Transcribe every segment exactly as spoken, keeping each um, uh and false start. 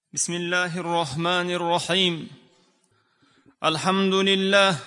بسم الله الرحمن الرحيم. الحمد لله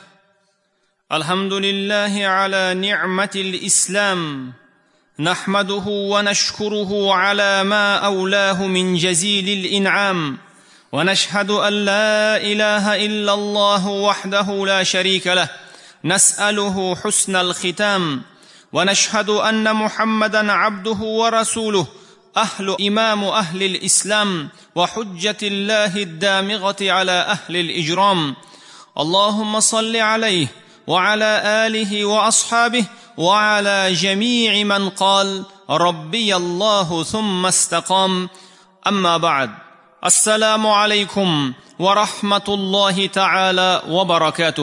الحمد لله على نعمة الإسلام، نحمده ونشكره على ما أولاه من جزيل الإنعام، ونشهد أن لا إله إلا الله وحده لا شريك له، نسأله حسن الختام، ونشهد أن محمدًا عبده ورسوله، أهل إمام أهل الإسلام وحجة الله الدامغة على أهل الإجرام. اللهم صل عليه وعلى آله وأصحابه وعلى جميع من قال ربي الله ثم استقام. أما بعد، السلام عليكم ورحمة الله تعالى وبركاته.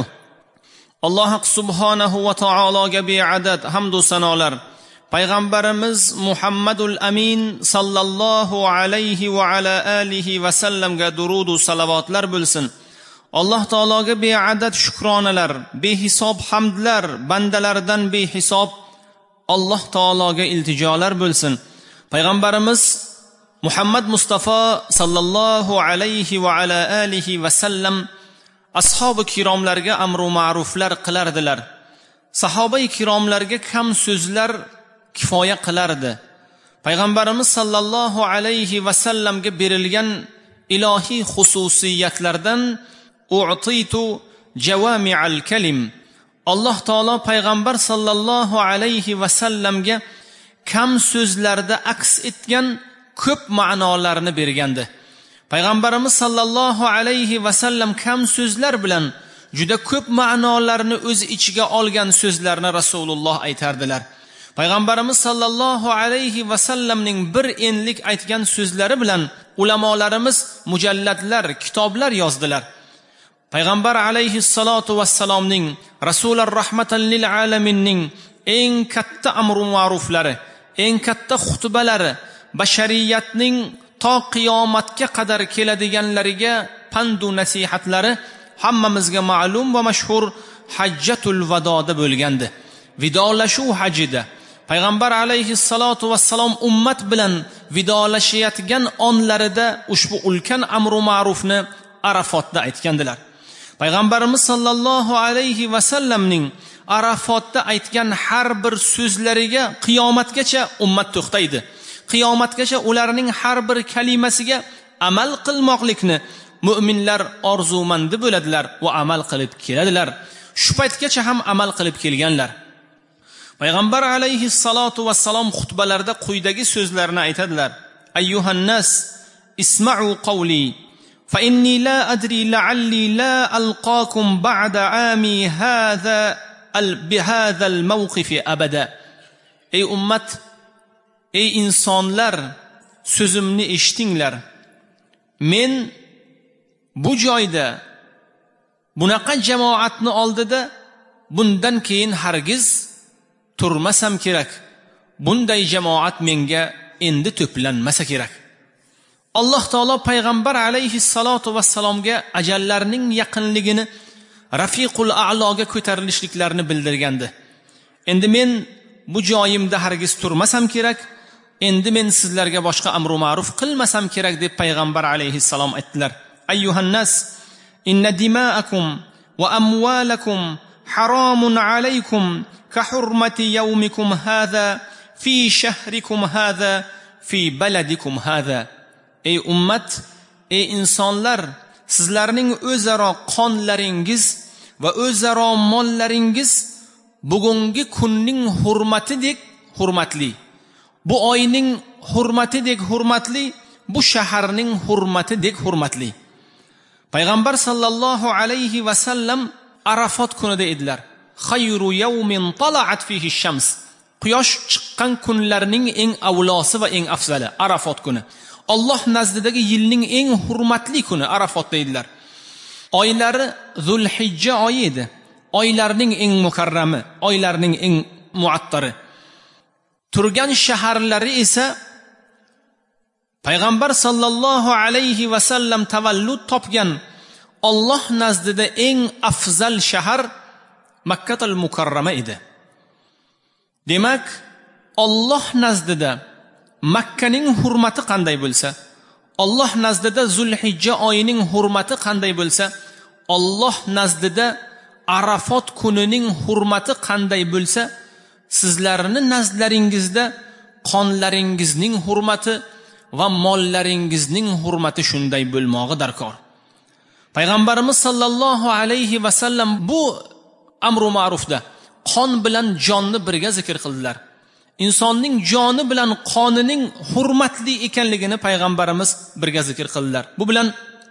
الله سبحانه وتعالى بعدد حمد سنالر Payg'ambarimiz Muhammadul Amin sallallohu alayhi va ala alihi va sallamga durud va salavotlar bo'lsin. Alloh taologa beadad shukronalar, behisob hamdlar, bandalardan behisob Alloh taologa iltijolar bo'lsin. Payg'ambarimiz Muhammad Mustafa sallallohu alayhi va ala alihi va sallam ashabi kiromlarga amru ma'ruflar qilardilar. Sahoba-i kiromlarga kam so'zlar kifoya qilardi. Payg'ambarimiz sallallohu alayhi va sallamga berilgan ilohiy xususiyatlardan u'titu jawami'al kalim. Alloh taolo payg'ambar sallallohu alayhi va sallamga kam so'zlarda aks etgan ko'p ma'nolarni bergandi. Payg'ambarimiz sallallohu alayhi va sallam kam so'zlar bilan juda ko'p ma'nolarni o'z ichiga olgan so'zlarni Rasululloh aytardilar. Payg'ambarimiz sallallohu alayhi va sallamning bir enlik aytgan so'zlari bilan ulamolarimiz mujalladlar, kitoblar yozdilar. Payg'ambar alayhi salatu vassalomning Rasulur rahmatan lil alaminning eng katta amru ma'ruflari, eng katta xutbalari, bashariyatning to qiyomatga qadar keladiganlariga pandu nasihatlari hammamizga ma'lum va mashhur Hajjatul Vadoda bo'lgandi. Vidolashuv hajida Payg'ambar alayhi salatu vassalom ummat bilan vidolashayotgan onlarida ushbu ulkan amru ma'rufni Arafotda aytgandilar. Payg'ambarimiz sallallohu alayhi va sallamning Arafotda aytgan har bir so'zlariga qiyomatgacha ummat to'xtaydi. Qiyomatgacha ularning har bir kalimasiga amal qilmoqlikni mu'minlar orzumandi bo'ladilar va amal qilib keladilar. Shu paytgacha ham amal qilib kelganlar. Payg'ambar alayhi salatu vassalom xutbalarda quyidagi so'zlarni aytadilar: Ayyuhan nas, isma'u qawli, fa inni la adri la'alli la alqakum ba'da ami hadha al bihadha al mawqif abada. Ey ummat, ey insonlar, so'zimni eshitinglar. Men bu joyda bunaqa jamoatni oldida bundan keyin hargiz turmasam kerak. Bunday jamoat menga endi to'planmasa kerak. Alloh taolo payg'ambar alayhi salatu vassalomga ajallarning yaqinligini, rafiqul a'loga ko'tarilishliklarini bildirgandi. Endi men bu joyimda hargiz turmasam kerak. Endi men sizlarga boshqa amru ma'ruf qilmasam kerak deb payg'ambar alayhi salom aytdilar. Ayyuhan nas, inna dima'akum wa amwalakum haramun alaykum ka hurmati yawmikum hadha fi shahrikum hadha fi baladikum hadha. Ey ummat, ey insonlar, sizlarning o'zaro qonlaringiz va o'zaro mollaringiz bugungi kunning hurmatidek hurmatli. Bu oyning hurmatidek hurmatli, bu shaharning hurmatidek hurmatli. Payg'ambar sallallohu alayhi va sallam Arafot kunida edilar. Khayru yawmin tala'at fihi ash-shams. Quyosh chiqqan kunlarning eng avlosi va eng afzali Arafot kuni. Alloh nazdidagi yilning eng hurmatli kuni Arafotda edilar. Oylari Zulhijja oyi edi. Oylarning eng mukarrami, oylarning eng muattari. Turgan shaharlari esa Payg'ambar sallallohu alayhi va sallam tavallud topgan Alloh nazdida eng afzal shahar Makkatul Mukarrama edi. Demak, Alloh nazdida Makkaning hurmati qanday bo'lsa, Alloh nazdida Zulhijja oyining hurmati qanday bo'lsa, Alloh nazdida Arafot kunining hurmati qanday bo'lsa, sizlarning nazdlaringizda qonlaringizning hurmati va mollaringizning hurmati shunday bo'lmog'i darkor. Payg'ambarimiz sallallohu alayhi va sallam bu amru ma'rufda qon bilan jonni birga zikr qildilar. Insonning joni bilan qonining hurmatli ekanligini payg'ambarimiz birga zikr qildilar. Bu bilan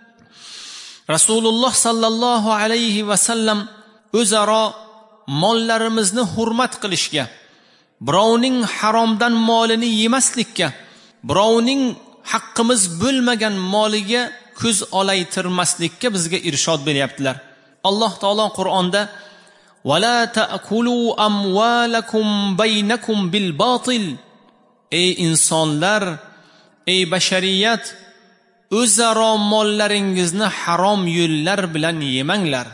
Rasululloh sallallohu alayhi va sallam o'zaro mollarimizni hurmat qilishga, birovning haromdan molini yemaslikka, birovning haqqimiz bo'lmagan moliga ko'z olaytirmaslikka bizga irshod beryaptilar. Alloh taolo Qur'onda وَلَا تَأْكُلُوا أَمْوَالَكُمْ بَيْنَكُمْ بِالْبَاطِلِ Ey insonlar, ey bashariyat, o'zaro mollaringizni harom yo'llar bilan yemanglar.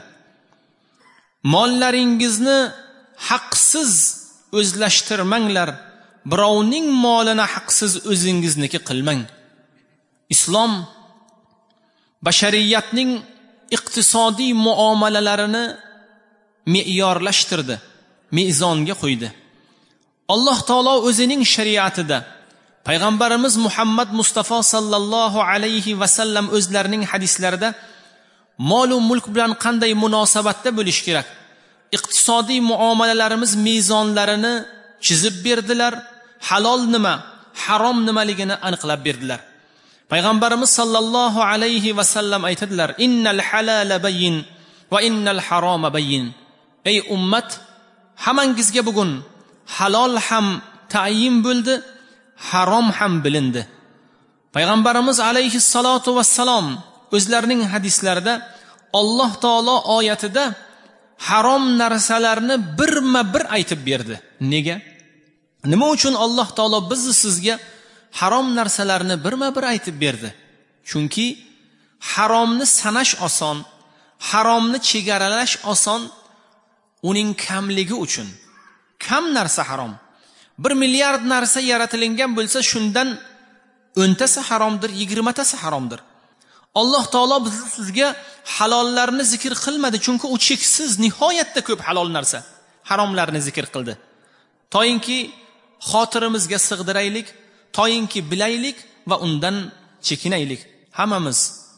Mollaringizni haqsiz o'zlashtirmanglar. Birovning molini haqsiz o'zingizniki qilmang. Islom bashariyatning iqtisodiy muomalalarini me'yorlashtirdi, mezonga qo'ydi. Alloh taolo o'zining shariatida payg'ambarimiz Muhammad Mustafa sallallohu alayhi va sallam o'zlarining hadislarida mol va mulk bilan qanday munosabatda bo'lish kerak, iqtisodiy muomalalarimiz mezonlarini chizib berdilar, halol nima, harom nimaligini aniqlab berdilar. Payg'ambarimiz sallallohu alayhi va sallam aytadilar: "Innal halala bayyin va innal haroma bayyin." Ey ummat, hammangizga bugun halol ham tayin bo'ldi, harom ham bilindi. Payg'ambarimiz alayhi salatu vassalom o'zlarining hadislarida Alloh taolo oyatida harom narsalarni birma-bir aytib berdi. Nega? Nima uchun Alloh taolo bizni sizga harom narsalarni birma-bir aytib berdi? Chunki haromni sanash oson, haromni chegaralash oson, uning kamligi uchun. Kam narsa harom. bir milliard narsa yaratilingan bo'lsa, shundan o'ntasi haromdir, yigirmatasi haromdir. Alloh taolo bizni sizga halollarni zikr qilmadi, chunki u cheksiz, nihoyatda ko'p halol narsa. Haromlarni zikr qildi. Toyinki xotirimizga sig'diraylik, toyinki bilaylik va undan chekinaylik. Hammamiz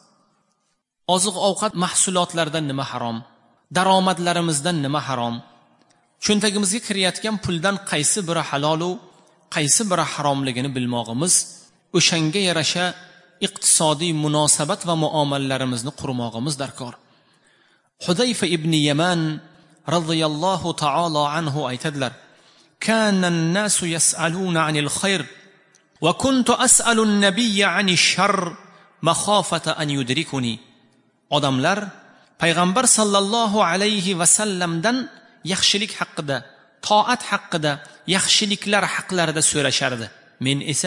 oziq-ovqat mahsulotlaridan nima harom, daromadlarimizdan nima harom, cho'ntagimizga kirayotgan puldan qaysi biri halol u qaysi biri haromligini bilmog'imiz, o'shanga yarasha iqtisodiy munosabat va muomalalarimizni qurmog'imiz darkor. Hudayfa ibn Yaman radhiyallohu ta'ala anhu aytadilar: "Kana an-nasu yas'aluna 'anil khayr wa kuntu as'alu an-nabiyya 'anish sharr makhafata an yudrikuni." Odamlar payg'ambar sallallohu alayhi va sallamdan yaxshilik haqida, toat haqida, yaxshiliklar haqlarida so'rashardi. Men esa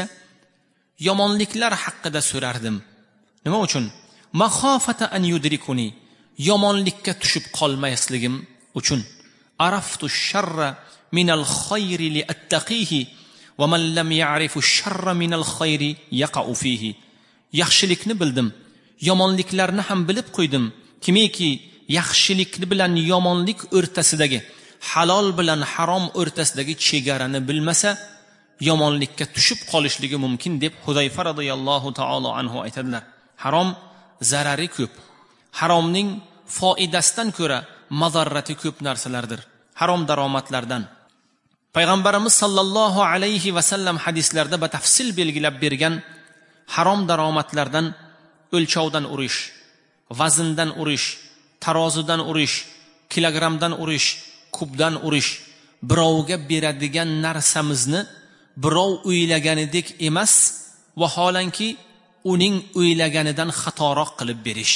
yomonliklar haqida so'rardim. Nima uchun? Makhafata an yudrikuni, yomonlikka tushib qolmasligim uchun. Araftu sharra min al-khayri li attaqihi va man lam ya'rifu sharra min al-khayri yaqa'u fihi. Yaxshilikni bildim, yomonliklarni ham bilib qo'ydim. Kimiki yaxshilik bilan yomonlik o'rtasidagi, halol bilan harom o'rtasidagi chegarani bilmasa, yomonlikka tushib qolishligi mumkin deb Hudayfa radhiyallohu ta'ala anhu aytadilar. Harom zarari ko'p. Haromning foydasidan ko'ra mazarrati ko'p narsalardir. Harom daromadlardan payg'ambarimiz sallallohu alayhi va sallam hadislarda batafsil belgilab bergan harom daromadlardan o'lchovdan urish, vazndan urish, tarozidan urish, kilogramdan urish, kubdan urish, birovga beradigan narsamizni birov o'ylaganidek emas, vaholanki uning o'ylaganidan xatoroq qilib berish.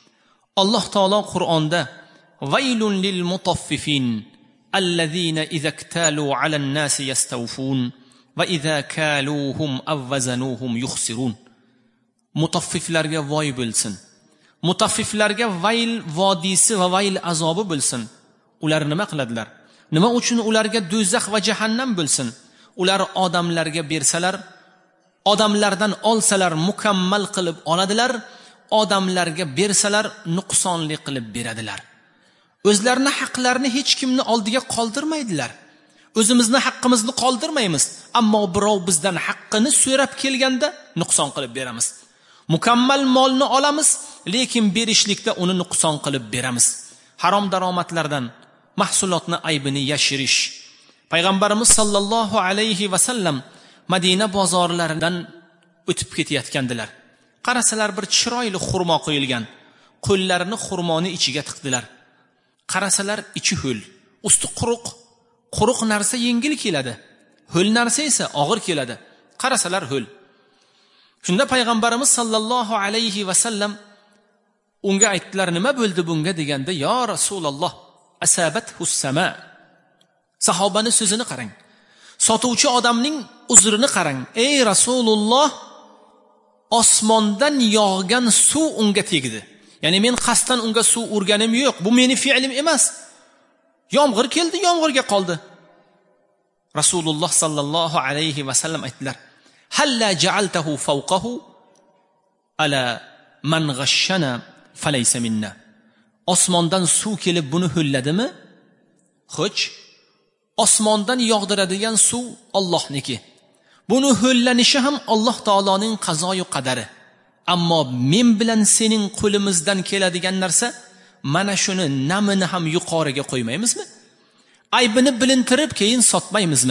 Alloh taolo Qur'onda vaylun lil mutaffifin allazina idza iktalu 'alan nasi yastawfun va idza kaluhum aw wazanuhum yukhsirun. Mutaffiflarga voy bo'lsin. Mutaffiflarga vayl vodisi va vayl azobi bo'lsin. Ular nima qiladilar? Nima uchun ularga do'zax va jahannam bo'lsin? Ular odamlarga bersalar, odamlardan olsalar mukammal qilib oladilar, odamlarga bersalar nuqsonli qilib beradilar. O'zlarining haqlarini hech kimni oldiga qoldirmaydilar. O'zimizni haqqimizni qoldirmaymiz, ammo birov bizdan haqqini so'rab kelganda nuqson qilib beramiz. Mukammal molni olamiz, lekin berishlikda uni nuqson qilib beramiz. Harom daromadlardan mahsulotni aybini yashirish. Payg'ambarimiz sallallohu alayhi va sallam Madina bozorlaridan o'tib ketayotgandilar. Qarasalar bir chiroyli xurmo qo'yilgan. Qo'llarini xurmoni ichiga tiqdilar. Qarasalar ichi ho'l, usti quruq. Quruq narsa yengil keladi, ho'l narsa esa og'ir keladi. Qarasalar ho'l. Shunda payg'ambarimiz sallallohu alayhi va sallam unga aytdilar, nima bo'ldi bunga deganda, yo Rasululloh, asabathu sama. Sahobani so'zini qarang. Sotuvchi odamning uzrini qarang. Ey Rasululloh, osmondan yog'gan suv unga tegdi. Ya'ni men qasddan unga suv urganim yo'q. Bu meni fe'lim emas. Yomg'ir keldi, yomg'irga qoldi. Rasululloh sallallohu alayhi va sallam aytdilar, halla ja'altahu fawqahu ala man ghashshana falaysa minna. Osmondan suv kelib buni ho'lladimi? Xo'sh, osmondan yog'diradigan suv Allohniki. Buni ho'llanishi ham Alloh taoloning qazoyi qadari. Ammo men bilan sening qo'limizdan keladigan narsa, mana shuni namini ham yuqoriga qo'ymaymizmi? Aybini bilintirib keyin sotmaymizmi?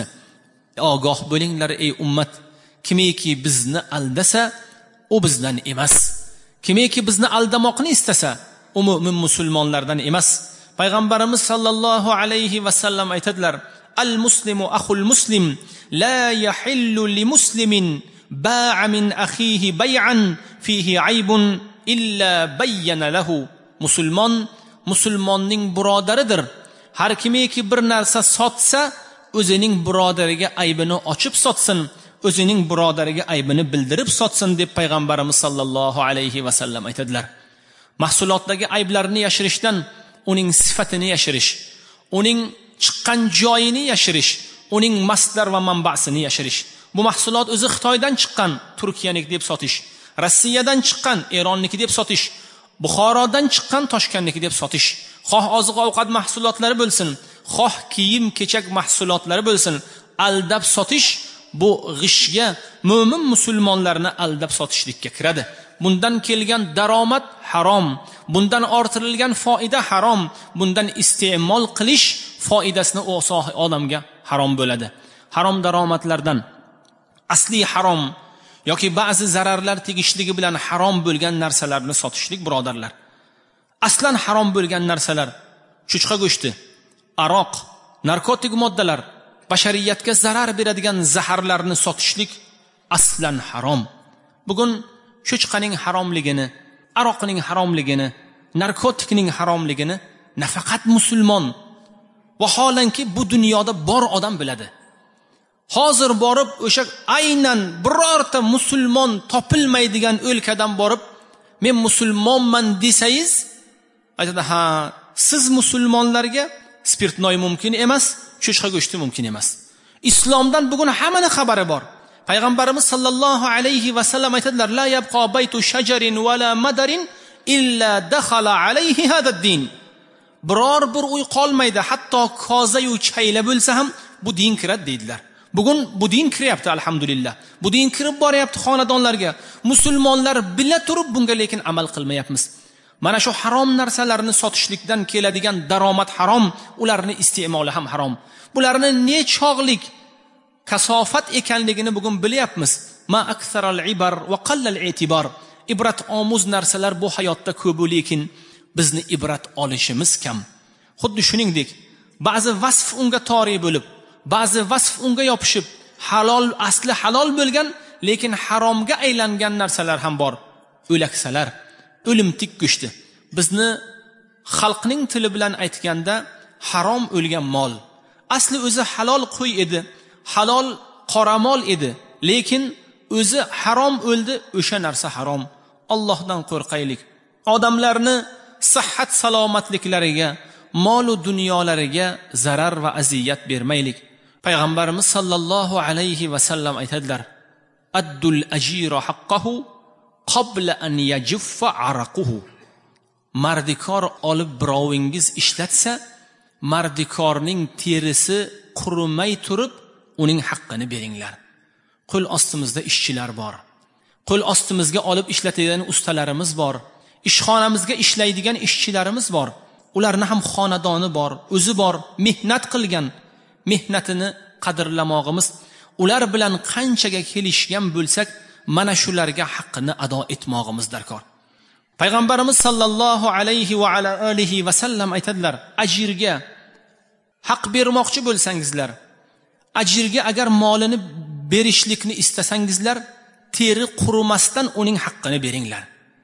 Ogoh bo'linglar ey ummat, kimiki bizni aldasa, u bizdan emas. Kimiki bizni aldamoqni istasa, u mu'min musulmonlardan emas. Payg'ambarimiz sallallohu alayhi va sallam aytadilar, al-muslimu akhul muslim, la yahillu li muslimin ba'a min akhihi bay'an fihi aybun illa bayyana lahu. Musulmon musulmonning birodaridir. Har kimiki bir narsa sotsa, o'zining birodariga aybini ochib sotsin, o'zining birodariga aybini bildirib sotsin deb payg'ambarimiz sallallohu alayhi va sallam aytadilar. Mahsulotdagi ayblarni yashirishdan uning sifatini yashirish, uning chiqqan joyini yashirish, uning masdar va manbasini yashirish. Bu mahsulot o'zi Xitoydan chiqqan, Turkiyaniki deb sotish, Rossiyadan chiqqan, Eronniki deb sotish, Buxorodan chiqqan, Toshkentniki deb sotish. Xoh oziq-ovqat mahsulotlari bo'lsin, xoh kiyim-kechak mahsulotlari bo'lsin, aldab sotish bu g'ishga, mo'min musulmonlarni aldab sotishlikka kiradi. Bundan kelgan daromad harom, bundan orttirilgan foyda harom, bundan iste'mol qilish foydasini u odamga harom bo'ladi. Harom daromadlardan asli harom yoki ba'zi zararlar tegishligi bilan harom bo'lgan narsalarni sotishlik, birodarlar. Aslan harom bo'lgan narsalar, cho'chqa go'shti, aroq, narkotik moddalar, bashariyatga zarar beradigan zaharlarni sotishlik aslan harom. Bugun cho'chqaning haromligini, aroqning haromligini, narkotikning haromligini nafaqat musulmon, vaholanki bu dunyoda bor odam biladi. Hozir borib o'sha aynan birorta musulmon topilmaydigan o'lkadan borib, men musulmonman desangiz, aytadi, ha, siz musulmonlarga spirtnoy mumkin emas, cho'chqa go'shti mumkin emas. Islomdan bugun hammaning xabari bor. Payg'ambarimiz sallallohu alayhi va sallam aytadilar, la yabqa baytu shajarin wala madarin illa dakhala alayhi hada ad-din. Biror bir uy qolmaydi, hatto koza-yu chayla bo'lsa ham bu din kiradi deydilar. Bugun bu din kiryapti, alhamdulillah. Bu din kirib boryapti xonadonlarga. Musulmonlar bila turib bunga lekin amal qilmayapmiz. Mana shu harom narsalarni sotishlikdan keladigan daromad harom, ularni iste'moli ham harom. Bularni nechog'lik kasofat ekanligini bugun bilyapmiz. Ma aktharal ibar va qallal i'tibar. Ibrat omuz narsalar bu hayotda ko'p, lekin bizni ibrat olishimiz kam. Xuddi shuningdek, ba'zi vasf unga toriy bo'lib, ba'zi vasf unga yopishib, halol, asli halol bo'lgan, lekin haromga aylangan narsalar ham bor. O'laksalar, o'limtik go'shti. Bizni xalqning tili bilan aytganda harom o'lgan mol. Asli o'zi halol qo'y edi, halol qoramol edi, lekin o'zi harom o'ldi, o'sha narsa harom. Allohdan qo'rqaylik. Odamlarni sihhat salomatliklariga, mol va dunyolariga zarar va aziyat bermaylik. Payg'ambarimiz sallallohu alayhi va sallam aytadilar, addul ajira haqqahu qabla an yajuffa araquhu. Mardikor olib birovingiz ishlatsa, mardikorning terisi qurimay turib uning haqqini beringlar. Qo'l ostimizda ishchilar bor. Qo'l ostimizga olib ishlatadigan ustalarimiz bor. Ishxonamizga ishlaydigan ishchilarimiz bor. Ularni ham xonadoni bor, o'zi bor, mehnat qilgan. Mehnatini qadrlamog'imiz, ular bilan qanchaga kelishgan bo'lsak, mana shularga haqqini ado etmog'imiz darkor. Payg'ambarimiz sallallohu alayhi va ala alihi va sallam aytadilar: ajirga haq bermoqchi bo'lsangizlar, ajirga agar molini berishlikni istasangizlar, teri qurimasdan uning haqqini beringlar.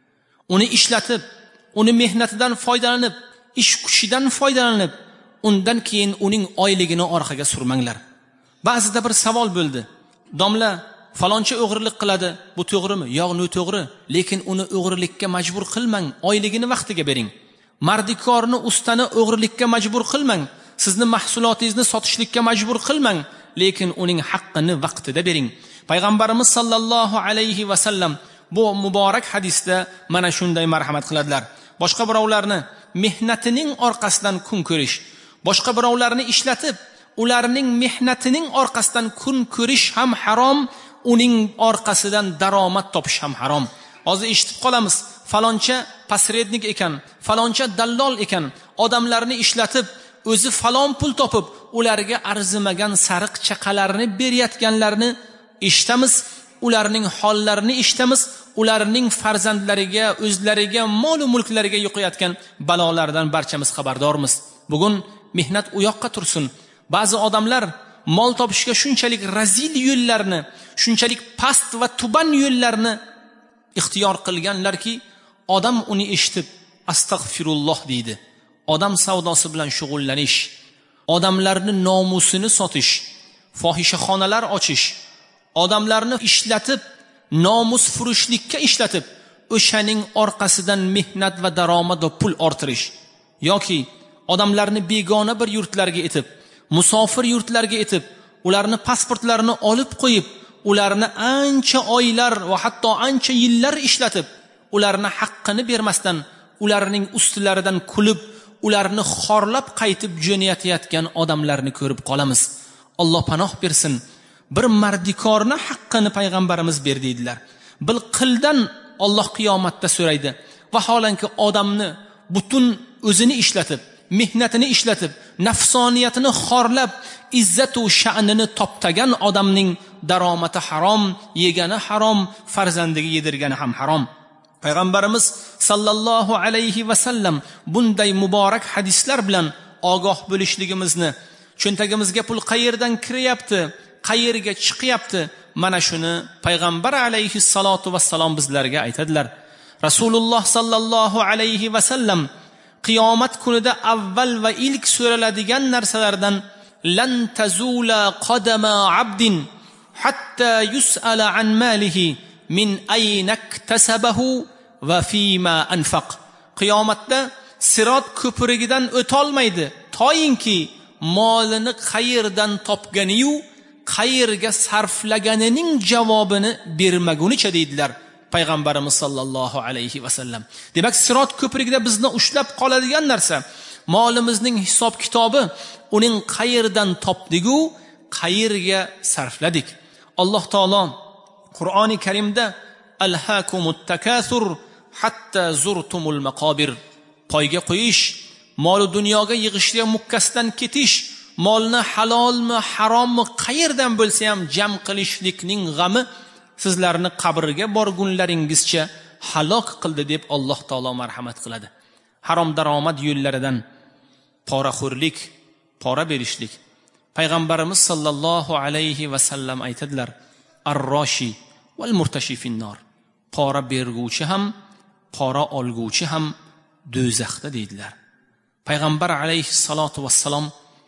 Uni ishlatib, uni mehnatidan foydalanib, ish kuchidan foydalanib, undan keyin uning oyligini orqaga surmanglar. Ba'zida bir savol bo'ldi. Domla, falonchi o'g'rilik qiladi, bu to'g'rimi? Yo'q, no to'g'ri, lekin uni o'g'rilikka majbur qilmang, oyligini vaqtiga bering. Mardikorni, ustani o'g'rilikka majbur qilmang, sizni mahsulotingizni sotishlikka majbur qilmang, lekin uning haqqini vaqtida bering. Payg'ambarimiz sallallohu alayhi va sallam bu muborak hadisda mana shunday marhamat qiladilar. Boshqa birovlarni mehnatining orqasidan kun ko'rish, boshqa birovlarni ishlatib, ularning mehnatining orqasidan kun ko'rish ham harom, uning orqasidan daromad topish ham harom. Hozir eshitib qolamiz, faloncha posrednik ekan, faloncha dallol ekan, odamlarni ishlatib, o'zi falon pul topib, ularga arzimagan sariq chaqalarni berayotganlarni eshitamiz, ularning hollarini eshitamiz, ularning farzandlariga, o'zlariga, mol va mulklariga yo'qayotgan balolardan barchamiz xabardormiz. Bugun mehnat u yoqqa tursin. Ba'zi odamlar mol topishga shunchalik razil yo'llarni, shunchalik past va tuban yo'llarni ixtiyor qilganlarki, odam uni eshitib astag'firulloh deydi. Odam savdosi bilan shug'ullanish, odamlarni nomusini sotish, fohishaxonalar ochish, odamlarni ishlatib, nomus furushlikka ishlatib, o'shaning orqasidan mehnat va daromad va pul orttirish yoki odamlarni begona bir yurtlarga etib, musofir yurtlarga etib, ularni pasportlarini olib qo'yib, ularni ancha oylar va hatto ancha yillar ishlatib, ularni haqqini bermasdan, ularning ustilaridan kulib, ularni xorlab qaytib jo'nayotgan odamlarni ko'rib qolamiz. Alloh panoh bersin. Bir mardikorni haqqini payg'ambarimiz berdi dedilar. Bil qildan Alloh qiyomatda so'raydi. Vaholanki odamni butun o'zini ishlatib, mehnatini ishlatib, nafsoniyatini xorlab, izzat va sha'nini toptagan odamning daromati harom, yegani harom, farzandiga yedirgani ham harom. Payg'ambarimiz sallallohu alayhi va sallam bunday muborak hadislar bilan ogoh bo'lishligimizni, cho'ntagimizga pul qayerdan kiryapti, qayerga chiqyapti, mana shuni payg'ambar alayhi salatu vassalom bizlarga aytadilar. Rasululloh sallallohu alayhi va sallam qiyomat kunida avval va ilk so'raladigan narsalardan lan tazula qadama abdin hatta yus'ala an malihi min ayna iktasabahu va fima anfaq. Qiyomatda Sirot ko'pirigidan o'tolmaydi, toyinki molini qayerdan topganiyu qayerga sarflaganining javobini bermagunicha deydilar payg'ambarimiz sallallohu alayhi va sallam. Demak, Sirot ko'prigida bizni ushlab qoladigan narsa molimizning hisob kitobi, uning qayerdan topdigu qayerga sarfladik. Alloh taolo Qur'oni Karimda alhaakumut takathur hatta zurtumul maqabir, poyga qo'yish, mol dunyoga yig'ishga mukkasidan ketish, molni halolmi, harommi, qayerdan bo'lsa ham jam qilishlikning g'ami sizlarni qabrga borgunlaringizcha halok qildi deb Alloh taolo marhamat qiladi. Harom daromad yo'llaridan poraxo'rlik, pora berishlik. Payg'ambarimiz sallallohu alayhi va sallam aytadilar: ar-roshi val murtashi fin-nar. Pora berguvchi ham, pora olguvchi ham do'zaxda deydilar. Payg'ambar alayhi salatu vassalom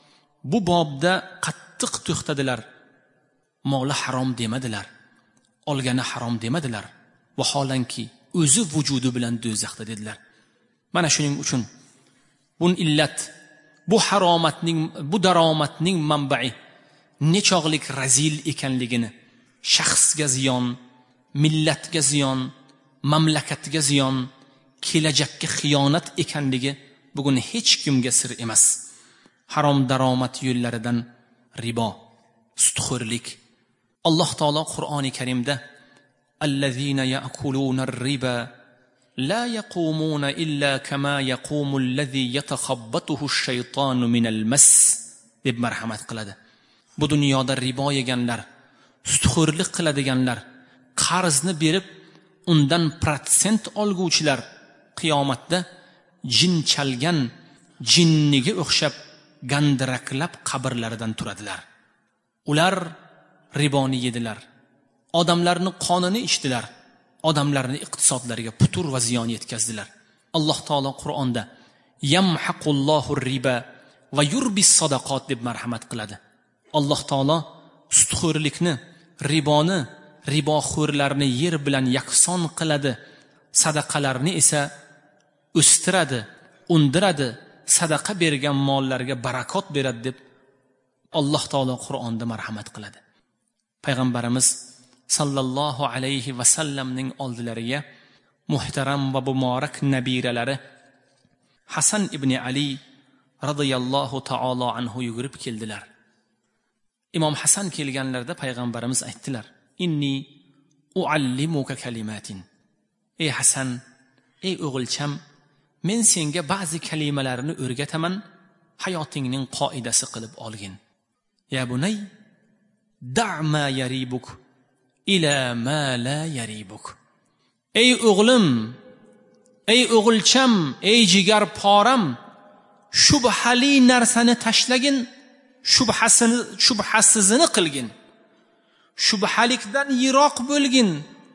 bu bobda qattiq to'xtadilar. Moli harom demadilar, olgani harom demadilar, vaholanki o'zi vujudi bilan do'zaxda dedilar. Mana shuning uchun bu illat, bu haromatning, bu daromatning manbai nechog'lik razil ekanligini, shaxsga ziyon, millatga ziyon, mamlakatga ziyon, kelajakka xiyonat ekanligi bugun hech kimga sir emas. Harom daromad yo'llaridan ribo, sudxo'rlik. Alloh taolo Qur'oni Karimda allazina ya'kuluna ar-riba la yaqumuna illa kama yaqumu allazi yatakhabbathu ash-shaytanu min al-mas deb marhamat qiladi. Bu dunyoda ribo yeganlar, sudxo'rlik qiladiganlar, qarzni berib undan protsent olguvchilar qiyomatda jin chalgan jinniga o'xshab gandiraklab qabrlaridan turadilar. Ular riboni yedilar, odamlarni qonini ichdilar, odamlarni iqtisodlariga putur va ziyon yetkazdilar. Alloh taolo Qur'onda yamhaqullohu riba va yurbis sadaqot deb marhamat qiladi. Alloh taolo sudxo'rlikni, riboni, riboxo'rlarni yer bilan yakson qiladi, sadaqalarni esa o'stiradi, undiradi, sadaqa bergan mollarga barakot beradi deb Alloh taolo Qur'onda marhamat qiladi. Payg'ambarimiz sallallohu alayhi va sallamning oldilariga muhtaram va muborak nabiralari Hasan ibn Ali radhiyallohu ta'ala anhu yugurib keldilar. Imom Hasan kelganlarda payg'ambarimiz aytdilar: "Inni uallimuka kalimatin." Ey Hasan, ey o'g'ilcham, men senga ba'zi kalimalarni o'rgataman, hayotingning qoidasi qilib olgin. Ya bunay, da' ma yaribuk ila ma la yaribuk. Ey o'g'lim, ey o'g'ilcham, ey jigar poram, shubhali narsani tashlagin, shubhasini shubhasizini qilgin. Shubhalikdan yiroq bo'lgin,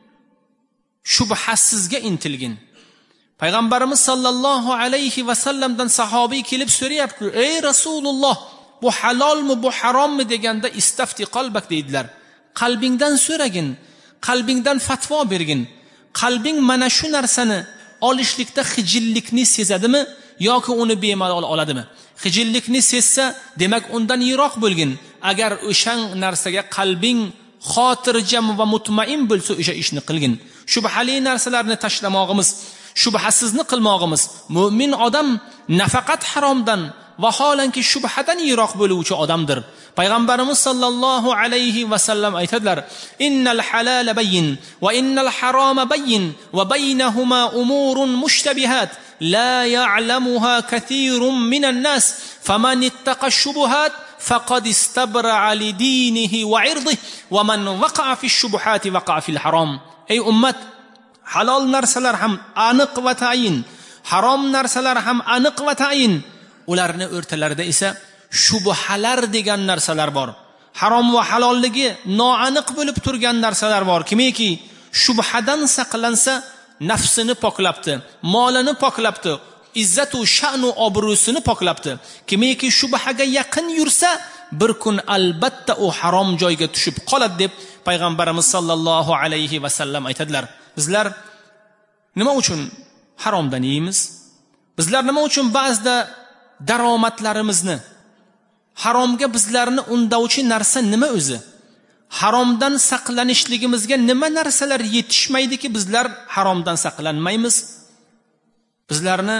shubhasizga intilgin. Payg'ambarimiz sallallohu alayhi va sallamdan sahobiy kelib so'rayapti: "Ey Rasululloh, bu halolmi, bu harommi?" deganda istafti qalbak deydilar. Qalbingdan so'ragin, qalbingdan fatvo bergin. Qalbing mana shu narsani olishlikda xijillikni sezadimi yoki uni bemalol oladimi? Xijillikni sezsa, demak undan yiroq bo'lgin. Agar o'sha narsaga qalbing xotirjam va mutmain bo'lsa, o'sha ishni qilgin. Shubhali narsalarni tashlamog'imiz, shubhasizni qilmog'imiz, mu'min odam nafaqat haromdan vaholanki shubhadan yiroq bo'luvchi odamdir. Payg'ambarimiz sallallohu alayhi va sallam aytadilar: "Innal halala bayyin va innal haroma bayyin va baynahuma umurun mushtabihat la ya'lamuha kathirun minan nas faman ittaqa shubuhat faqad istabra'a li dinihi wa 'irdihi wa man waqa'a fi shubuhati waqa'a fil haram." Ey ummat, halol narsalar ham aniq va tayin, harom narsalar ham aniq va tayin. Ularni o'rtalarida esa shubhalar degan narsalar bor. Harom va halolligi noaniq bo'lib turgan narsalar bor. Kimiki shubhadan saqlansa, nafsini poklabdi, molini poklabdi, izzat va sha'nu obro'sini poklabdi. Kimiki shubhaga yaqin yursa, bir kun albatta u harom joyga tushib qoladi deb payg'ambarimiz sallallohu alayhi va sallam aytadilar. Bizlar nima uchun haromdan yeymiz? Bizlar nima uchun ba'zida daromadlarimizni haromga bizlarni undovchi narsa nima o'zi? Haromdan saqlanishligimizga nima narsalar yetishmaydiki bizlar haromdan saqlanmaymiz? Bizlarni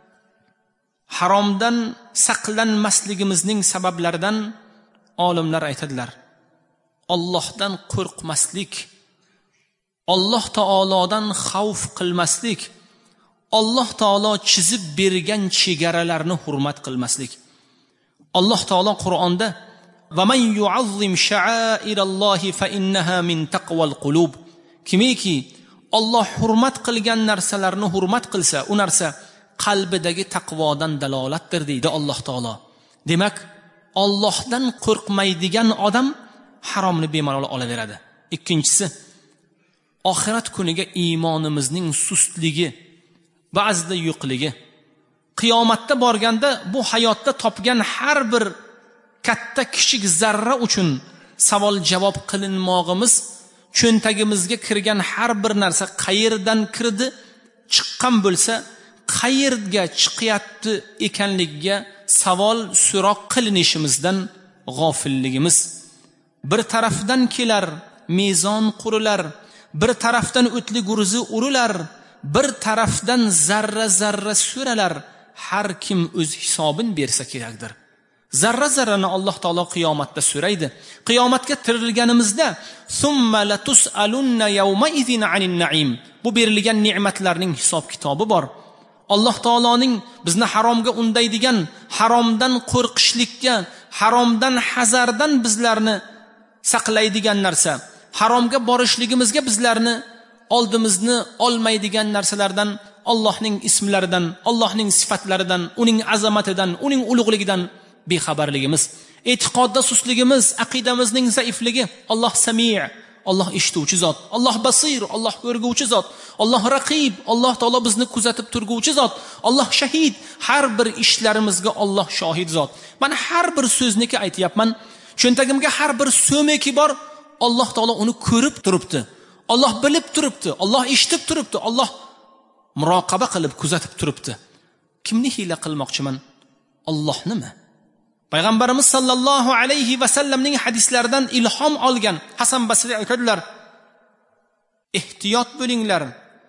haromdan saqlanmasligimizning sabablaridan olimlar aytadilar: Allohdan qo'rqmaslik, Alloh taolodan xavf qilmaslik, Alloh taolo chizib bergan chegaralarni hurmat qilmaslik. Alloh taolo Qur'onda: "Va man yu'azzim sha'airallohi fa innaha min taqval qulub." Kimiki Alloh hurmat qilgan narsalarni hurmat qilsa, u narsa qalbidagi taqvodan dalolatdir deydi Alloh taolo. Demak, Allohdan qo'rqmaydigan odam haromni bemalol olaveradi. Ikkinchisi, oxirat kuniga iymonimizning sustligi, ba'zida yo'qligi. Qiyomatda borganda bu hayotda topgan har bir katta kichik zarra uchun savol javob qilinmog'imiz, cho'ntagimizga kirgan har bir narsa qayerdan kirdi, chiqqan bo'lsa, qayerga chiqyapti ekanligiga savol so'roq qilinishimizdan g'ofilligimiz. Bir tarafdan kelar, mezon qurilar, bir tarafdan o'tli guruzi urilar, bir tarafdan zarra zarra so'ralar. Har kim o'z hisobin bersa kerakdir. Zarra zarrani Alloh taolo qiyomatda so'raydi. Qiyomatga tirilganimizda summa latus'alunna yawma idhin 'anil na'im. Bu berilgan ne'matlarning hisob kitobi bor. Alloh taoloning bizni haromga undaydigan, haromdan qo'rqishlikka, haromdan hazardan bizlarni saqlaydigan narsa, haromga borishligimizga bizlarni oldimizni olmaydigan narsalardan, Allohning ismlaridan, Allohning sifatlaridan, uning azamatidan, uning ulug'ligidan bexabarligimiz, e'tiqodda susligimiz, aqidamizning zaifligi. Alloh Sami', Alloh eshituvchi zot, Alloh Basir, Alloh ko'rguvchi zot, Alloh Raqib, Alloh taolo bizni kuzatib turguvchi zot, Alloh Shahid, har bir ishlarimizga Alloh shohid zot. Men har bir so'zniki aytayapman, cho'ntagimga har bir so'meki bor, Alloh taolo uni ko'rib turibdi. Alloh bilib turibdi, Alloh eshitib turibdi, Alloh muroqaba qilib kuzatib turibdi. Kimni hiyla qilmoqchiman? Allohnimi? Payg'ambarimiz sallallohu alayhi va sallamning hadislaridan ilhom olgan Hasan Basri aytadilar: ehtiyot bo'linglar,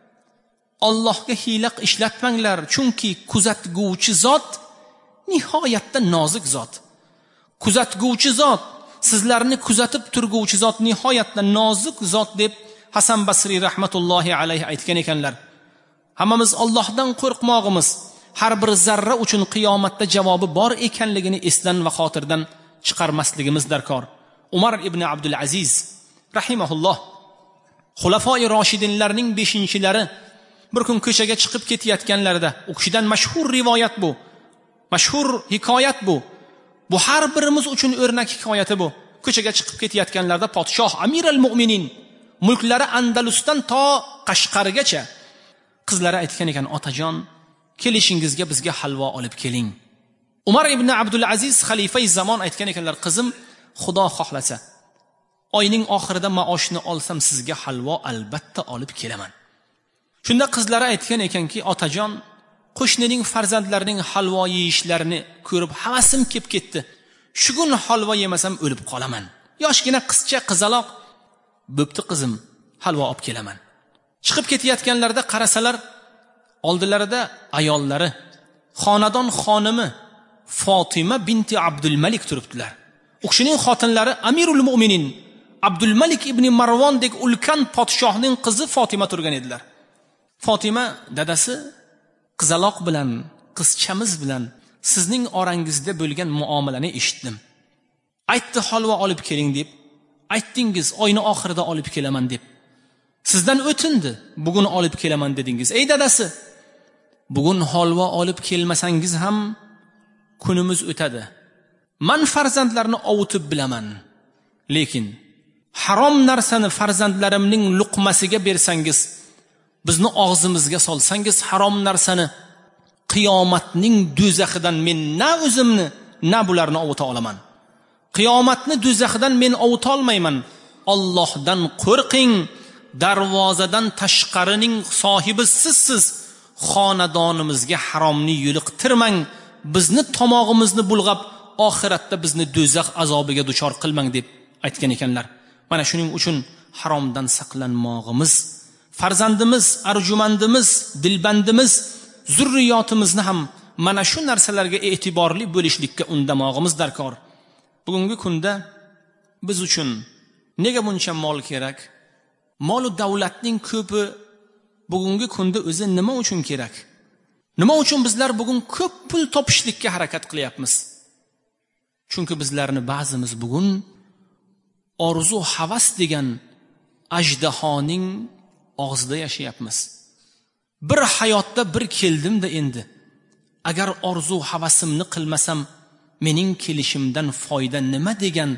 Allohga hiyla ishlatmanglar, chunki kuzatguvchi zot nihoyatda nozik zot. Kuzatguvchi zot, sizlarni kuzatib turguvchi zot nihoyatda nozik zot deb Hasan Basri rahmatullohi alayhi aytgan ekanlar. Hammamiz Allohdan qo'rqmog'imiz, har bir zarra uchun qiyomatda javobi bor ekanligini esdan va xotirdan chiqarmasligimiz darkor. Umar ibn Abdul Aziz rahimahulloh, xulafoi roshidinlarning beshinchilari bir kun ko'chaga chiqib ketayotganlarida, u kishidan mashhur rivoyat bu, mashhur hikoyat bu. Bu har birimiz uchun o'rnak hikoyati bu. Ko'chaga chiqib ketayotganlarda podshoh Amir al-Mu'minin, mulklari Andalusdan to Qashqargacha qizlari aytgan ekan: otajon, kelishingizga bizga halvo olib keling. Umar ibn Abdul Aziz xalifai zamon aytgan ekanlar: qizim, Xudo xohlasa oyning oxirida maoshni olsam sizga halvo albatta olib kelaman. Shunda qizlari aytgan ekanki: otajon, qo'shnining farzandlarining halvo yeyishlarini ko'rib havasim kelib ketdi. Shugun halvo yemasam o'lib qolaman. Yoshgina qizcha, qizaloq. Bo'pti qizim, halvo olib kelaman. Chiqib ketayotganlarda qarasalar, oldilarida ayollari, xonadon xonimi Fatima binti Abdul Malik turibdilar. U kishining xotinlari Amirul Mu'minin Abdul Malik ibn Marvondek ulkan podshohning qizi Fatima turgan edilar. Fatima dadasi: qizaloq bilan, qizchamiz bilan sizning orangizda bo'lgan muomalani eshitdim. Aytdi holva olib keling deb. Aytdingiz oyning oxirida olib kelaman deb. Sizdan o'tindi, bugun olib kelaman dedingiz. Ey dadasi, bugun holva olib kelmasangiz ham kunimiz o'tadi. Men farzandlarni ovutib bilaman. Lekin harom narsani farzandlarimning luqmasiga bersangiz, bizni og'zimizga solsangiz harom narsani, qiyomatning do'zaxidan men na o'zimni, na bularni ovuta olaman. Qiyomatni do'zaxidan men ovuta olmayman. Allohdan qo'rqing. Darvozadan tashqarining sohibi sizsiz. Xonadonimizga haromni yo'liqtirmang. Bizni tomog'imizni bulg'ab, oxiratda bizni do'zax azobiga duchor qilmang deb aytgan ekanlar. Mana shuning uchun haromdan saqlanmog'imiz, farzandimiz, arjumandimiz, dilbandimiz, zurriyotimizni ham mana shu narsalarga e'tiborli bo'lishlikka undamog'imiz darkor. Bugungi kunda biz uchun nega buncha mol kerak? Mol va davlatning ko'pi bugungi kunda o'zi nima uchun kerak? Nima uchun bizlar bugun ko'p pul topishlikka harakat qilyapmiz? Chunki bizlarni ba'zimiz bugun orzu, havas degan ajdahoning og'zida yashayapmiz. Bir hayotda bir keldim-da endi. Agar orzu, havasimni qilmasam, mening kelishimdan foyda nima degan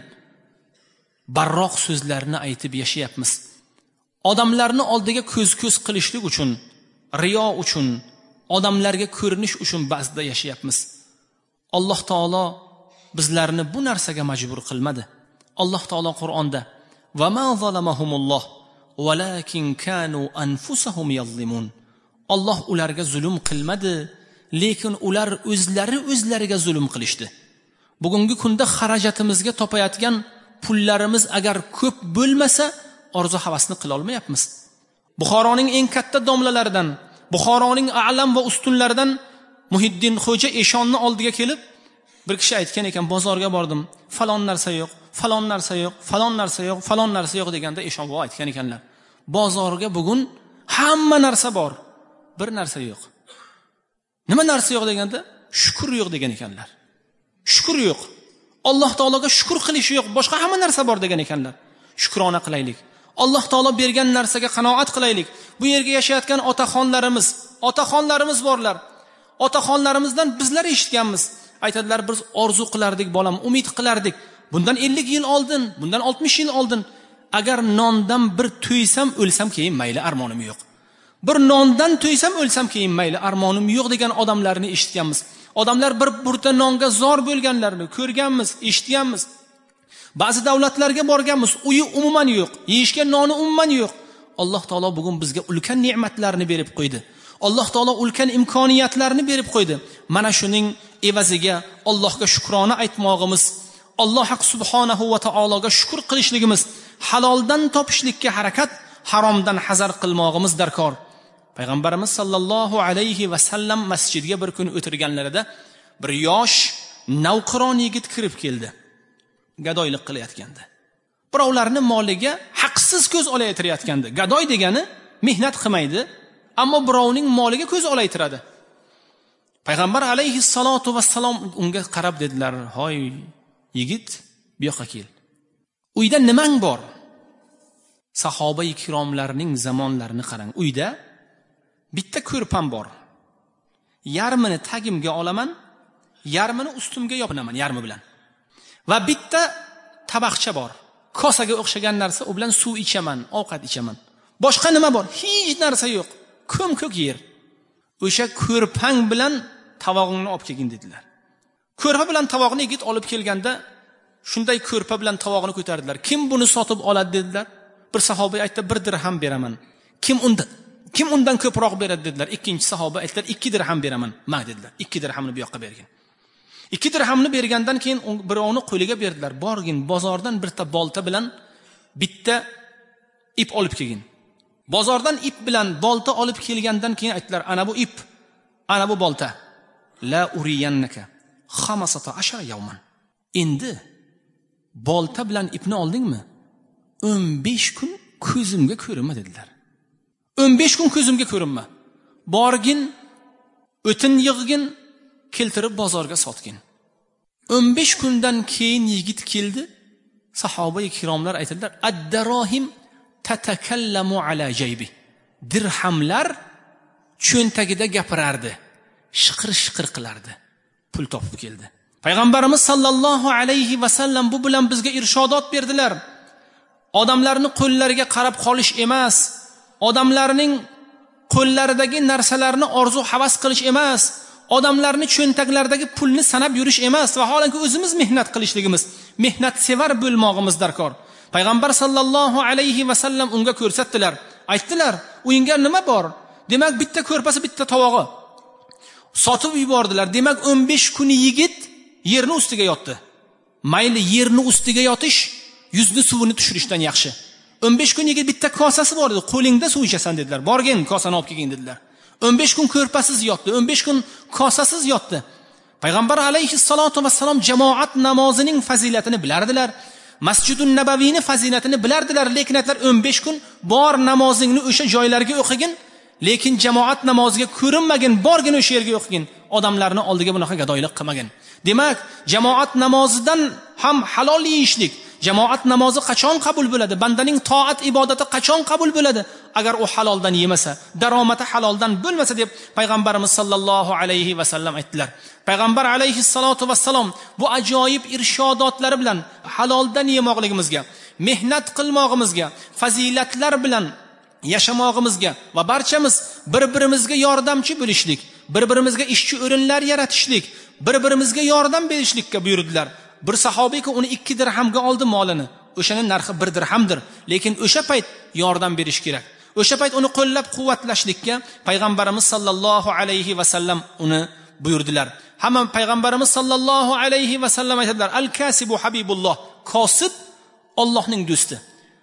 barroq so'zlarni aytib yashayapmiz. Odamlarni oldiga ko'z-ko'z qilishlik uchun, riyo uchun, odamlarga ko'rinish uchun ba'zida yashayapmiz. Alloh taolo bizlarni bu narsaga majbur qilmadi. Alloh taolo Qur'onda: "Va ma zalamahumulloh, walakin kanu anfusahum yazlimun." Alloh ularga zulm qilmadi, lekin ular o'zlari o'zlariga zulm qilishdi. Bugungi kunda xarajatimizga topayotgan pullarimiz agar ko'p bo'lmasa, orzu havasni qila olmayapmiz. Buxoroning eng katta domlalaridan, Buxoroning a'lam va ustunlaridan Muhiddin Xo'ja Eshonni oldiga kelib, bir kishi aytgan ekan, bozorga bordim, falon narsa yo'q, falon narsa yo'q, falon narsa yo'q, falon narsa yo'q deganda Eshon vo aytgan ekanlar. Bozorga bugun hamma narsa bor, bir narsa yo'q. Nima narsa yo'q deganda, shukr yo'q degan ekanlar. Shukr yo'q. Alloh taologa shukr qilish yo'q, boshqa hamma narsa bor degan ekanlar. Shukrona qilaylik. Alloh taolo bergan narsaga qanoat qilaylik. Bu yerga yashayotgan otaxonlarimiz, otaxonlarimiz borlar. Otaxonlarimizdan bizlar eshitganmiz. Aytadilar, biz orzu qilardik bolam, umid qilardik. Bundan ellik yil oldin, bundan oltmish yil oldin agar nondan bir to'ysam, o'lsam keyin mayli, armonim yo'q. Bir nondan to'ysam, o'lsam keyin mayli, armonim yo'q degan odamlarni eshitganmiz. Odamlar bir burta nonga zor bo'lganlarini ko'rganmiz, eshitganmiz. Ba'zi davlatlarga borganmiz, uyi umuman yo'q, yeyishga noni umuman yo'q. Alloh taolo bugun bizga ulkan ne'matlarni berib qo'ydi. Alloh taolo ulkan imkoniyatlarni berib qo'ydi. Mana shuning evaziga Allohga shukrona aytmoqimiz, Alloh subhanahu va taologa shukr qilishligimiz, haloldan topishlikka harakat, haromdan hazar qilmoqimiz darkor. Payg'ambarimiz sallallohu alayhi va sallam masjidga bir kun o'tirganlarida bir yosh navqiron yigit kirib keldi. Gadoylik qilayotgandi. Birovlarni moliga haqsiz ko'z olaytirayotgandi. Gadoy degani mehnat qilmaydi, ammo birovning moliga ko'z olaytiradi. Payg'ambar alayhi salatu vassalom unga qarab dedilar: "Hoy yigit, bu yoqqa kel. Uyda nimang bor?" Sahoba ikromlarning zamonlarini qarang. Uyda bitta ko'rpam bor. Yarmini tagimga olaman, yarmini ustimga yopinaman yarmi bilan. Va bitta tabaqcha bor. Kosaga o'xshagan narsa, u bilan suv ichaman, ovqat ichaman. Boshqa nima bor? Hech narsa yo'q. Ko'm-ko'k yer. O'sha ko'rpang bilan tavog'ingni olib kelgin dedilar. Ko'rpa bilan tavog'ni yigit olib kelganda, shunday ko'rpa bilan tavog'ni ko'tardilar. Kim buni sotib oladi dedilar. Bir sahoba aytdi, bir dirham beraman. Kim undan kim undan ko'proq beradi dedilar. Ikkinchi sahoba aytdilar, ikki dirham beraman. Ma dedilar. ikki dirhamni bu yoqqa bergin. ikki dirhamni bergandan keyin birovni qo'liga berdilar. Borgin, bozordan bitta bolta bilan bitta ip olib kelgin. Bozordan ip bilan bolta olib kelgandan keyin aytdilar, ana bu ip, ana bu bolta. La uriyannaka khamsata ashara yawman. Endi bolta bilan ipni oldingmi? o'n besh kun ko'zimga ko'rinma dedilar. o'n besh kun ko'zimga ko'rinma. Borgin, o'tin yig'gin, keltirib bozorga sotgin. o'n besh kundan keyin yigit keldi. Sahoba-i kiromlar aytadilar, ad-darahim tatakallamu ala jaybi. Dirhamlar cho'ntagida gapirardi, shiqir-shiqir qilardi. Pul topib keldi. Payg'ambarimiz sallallohu alayhi va sallam bu bilan bizga irshadot berdilar. Odamlarning qo'llariga qarab qolish emas, odamlarning qo'llaridagi narsalarni orzu havas qilish emas, odamlarning cho'ntaklaridagi pulni sanab yurish emas, vaholanki o'zimiz mehnat qilishligimiz, mehnat sevar bo'lmog'imiz darkor. Payg'ambar sallallohu alayhi va sallam unga ko'rsatdilar. Aytdilar, "Uyingga nima bor?" Demak, bitta ko'rpasi, bitta tovog'i. Sotib yubordilar. Demak, o'n besh kun yigit yerni ustiga yotdi. Mayli, yerni ustiga yotish yuzni suvini tushirishdan yaxshi. o'n besh kun yigit bitta kosasi bor edi. Qo'lingda suv ichasan dedilar. Borgin, kosani olib kelgin dedilar. o'n besh kun ko'rpasiz yotdi, o'n besh kun kosasiz yotdi. Payg'ambar alayhi salatu vassalom jamoat namozining fazilatini bilardilar. Masjidun Nabaviyni fazilatini bilardilar, lekin aytlar o'n besh kun bor namozingni o'sha joylarga o'qigin, lekin jamoat namoziga ko'rinmagin, borgin o'sha yerga o'qigin. Odamlarni oldiga bunaqa gadoylik qilmagin. Demak, jamoat namozidan ham halol yeyishlik. Jamoat namozi qachon qabul bo'ladi? Bandaning toat ibodati qachon qabul bo'ladi? Agar u haloldan yemasa, daromati haloldan bo'lmasa deb payg'ambarimiz sallallohu alayhi va sallam aytdilar. Payg'ambar alayhi salatu vassalom bu ajoyib irshodotlari bilan haloldan yemoqligimizga, mehnat qilmog'imizga, fazilatlar bilan yashamog'imizga va barchamiz bir-birimizga yordamchi bo'lishlik, bir-birimizga ishchi o'rinlar yaratishlik, bir-birimizga yordam berishlikka buyurdilar. Bir sahobiyki uni ikki dirhamga oldi molini. O'shaning narxi bir dirhamdir, lekin o'sha payt yordam berish kerak. O'sha payt uni qo'llab-quvvatlashlikka payg'ambarimiz sallallohu alayhi va sallam uni buyurdilar. Hamma payg'ambarimiz sallallohu alayhi va sallam aytadilar: "Al-kasibu habibulloh." Kosib Allohning do'sti.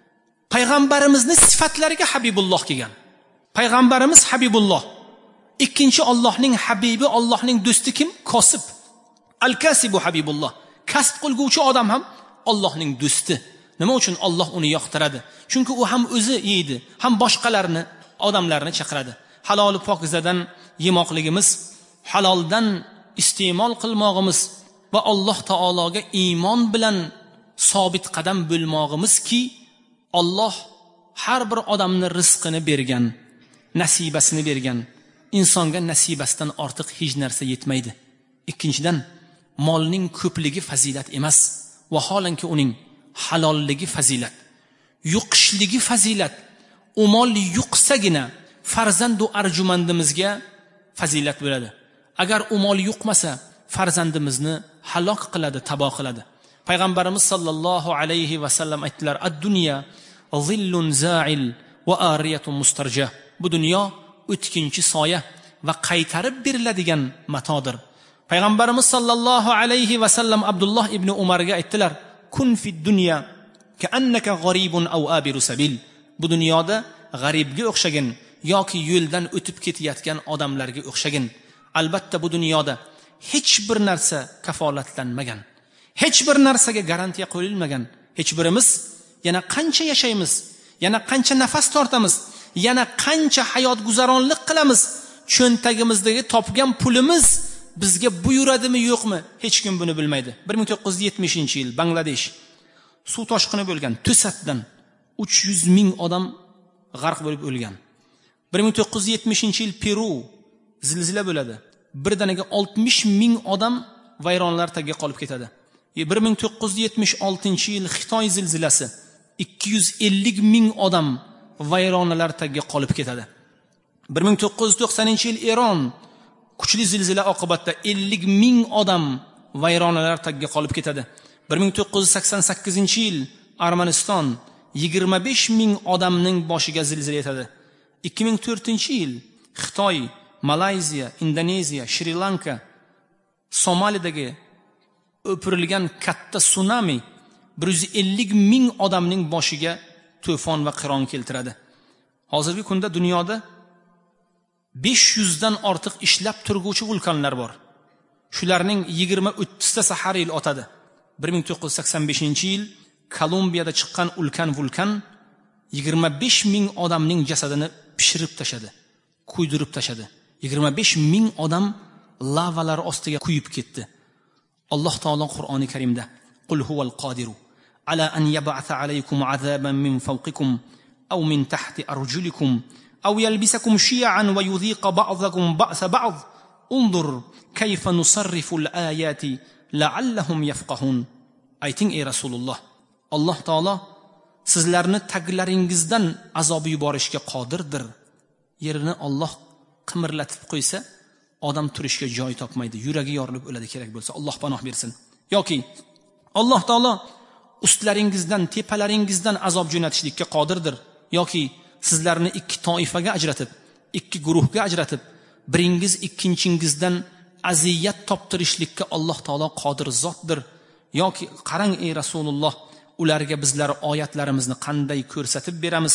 payg'ambarimizning sifatlariga Habibulloh kelgan. Payg'ambarimiz Habibulloh. Ikkinchi Allohning habibi, Allohning do'sti kim? Kosib. Al-Kasibu Habibulloh. Kasb qilguvchi odam ham Allohning do'sti. Nima uchun Alloh uni yoqtiradi? Chunki u ham o'zi yeydi, ham boshqalarni, odamlarni chaqiradi. Halol pokizadan yemoqligimiz, haloldan iste'mol qilmog'imiz va Alloh taologa iymon bilan sobit qadam bo'lmog'imizki, Alloh har bir odamni rizqini bergan, nasibasini bergan. Insonga nasibasidan ortiq hech narsa yetmaydi. Ikkinchidan, molning ko'pligi fazilat emas, vaholanki uning halolligi fazilat, yuqishligi fazilat. U mol yuqsagina farzandu arjumandimizga fazilat bo'ladi. Agar u mol yuqmasa, farzandimizni halok qiladi, tabo qiladi. Payg'ambarimiz sollallohu alayhi va sallam aytdilar: "Ad-dunya zillun za'il va ariyatun mustarja." Bu dunyo o'tkinchi soya va qaytarib beriladigan matodir. Payg'ambarimiz sollallohu alayhi va sallam Abdulloh ibn Umarga aytdilar: "Kun fid dunya ka'annaka g'aribun aw abiru sabil." Bu dunyoda g'aribga o'xshagin yoki yo'ldan o'tib ketayotgan odamlarga o'xshagin. Albatta bu dunyoda hech bir narsa kafolatlanmagan, hech bir narsaga garantiya qo'yilmagan. Hech birimiz yana qancha yashaymiz, yana qancha nafas tortamiz, yana qancha hayot guzaronlik qilamiz, cho'ntagimizdagi topgan pulimiz bizga buyuradimi yo'qmi, hech kim buni bilmaydi. bir ming to'qqiz yuz yetmishinchi yil Bangladesh suv toshqini bo'lgan. To'satdan uch yuz ming odam g'arq bo'lib o'lgan. bir ming to'qqiz yuz yetmishinchi yil Peru zilzila bo'ladi. Birdaniga oltmish ming odam vayronlar tagiga qolib ketadi. bir ming to'qqiz yuz yetmish oltinchi yil Xitoy zilzilasi ikki yuz ellik ming odam vayronalar tagiga qolib ketadi. bir ming to'qqiz yuz to'qsoninchi yil Eron kuchli zilzila oqibatida ellik ming odam vayronalar tagiga qolib ketadi. bir ming to'qqiz yuz sakson sakkizinchi yil Armaniston yigirma besh ming odamning boshiga zilzila yetadi. ikki ming to'rtinchi yil Xitoy, Malayziya, Indoneziya, Shri-Lanka, Somalidagi o'pirilgan katta tsunami bir yuz ellik ming odamning boshiga to'fon va qiron keltiradi. Hozirgi kunda dunyoda besh yuz dan ortiq ishlab turguvchi vulqonlar bor. Shularning yigirma o'ttiztasi har yil otadi. bir ming to'qqiz yuz sakson beshinchi yil Kolumbiyada chiqqan ulkan vulqon yigirma besh ming odamning jasadini pishirib tashadi, kuydirib tashadi. yigirma besh ming odam lavalar ostiga kuyib ketdi. Alloh taolo Qur'oni Karimda: "Qul huval qodiru ala an yab'atha alaykum azaban min fawqikum aw min tahti arjulikum aw yalbisakum shi'an wa yudhiqa ba'dakum ba'sa ba'd. Unzur kayfa nusarrifu al-ayati la'allahum yafqahun." Ayting ey Rasululloh, Alloh taolo sizlarni taglaringizdan azob yuborishga qodirdir. Yerini Alloh qimirlatib qo'ysa, odam turishga joy topmaydi, yuragi yorilib o'ladi kerak bo'lsa. Alloh panoh bersin. Yoki Alloh taolo ustlaringizdan, tepalaringizdan azob jo'natishlikka qodirdir. Yoki sizlarni ikki toifaga ajratib, ikki guruhga ajratib, biringiz ikkinchingizdan aziyat toptirishlikka Alloh taolo qodir zotdir. Yoki qarang ey Rasululloh, ularga bizlar oyatlarimizni qanday ko'rsatib beramiz.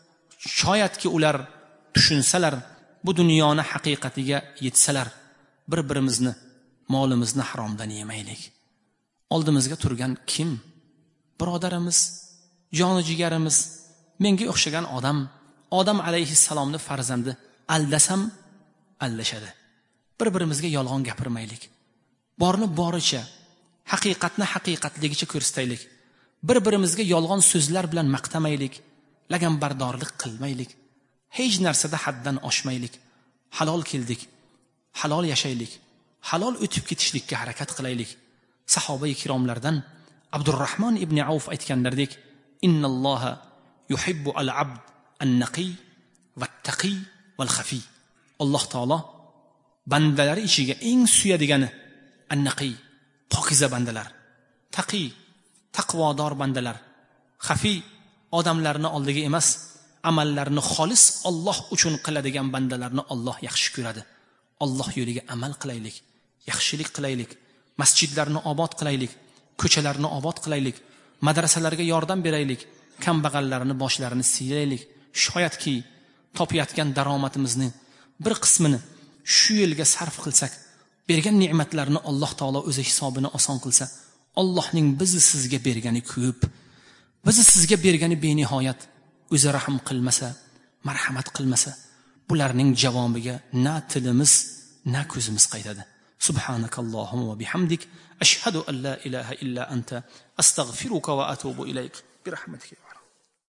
Shoyatki ular tushunsalar, bu dunyoni haqiqatiga yetsalar, bir-birimizni, molimizni haromdan yemaylik. Oldimizga turgan kim? Birodarimiz, joni jigarimiz, menga o'xshagan odam, Odam alayhissalomni farzandi. Aldasam aldashadi. Bir-birimizga yolg'on gapirmaylik. Borni boricha, haqiqatni haqiqatligicha ko'rsataylik. Bir-birimizga yolg'on so'zlar bilan maqtamaylik, laganbardorlik qilmaylik. Hech narsada haddan oshmaylik. Halol keldik, halol yashaylik, halol o'tib ketishlikka harakat qilaylik. Sahoba-i kiromlardan Abdurrahmon ibn Avf aytganlaridek: "Innalloha yuhibbu al-abd an-naqi vat-taqi val-khafi." Alloh taolo bandalari ichiga eng suyadigani an-naqi, pokiza bandalar, taqi, taqvodor bandalar, khafi, odamlarni oldiga emas, amallarni xolis Alloh uchun qiladigan bandalarni Alloh yaxshi ko'radi. Alloh yo'liga amal qilaylik, yaxshilik qilaylik, masjidlarni obod qilaylik, ko'chalarni obod qilaylik, madrasalarga yordam beraylik, kambag'allarni boshlarini siylaylik. Shoyatki topayotgan daromadimizni bir qismini shu yo'lga sarf qilsak, bergan ne'matlarni Alloh taolo o'zi hisobini oson qilsa, Allohning bizni sizga bergani ko'p, bizni sizga bergani benihoyat. O'zi rahm qilmasa, marhamat qilmasa, bularning javobiga na tilimiz, na ko'zimiz qaytadi. Subhanakallohumma va bihamdik ashhadu an la ilaha illa anta astaghfiruka va atubu ilayk. Bi rahmatika.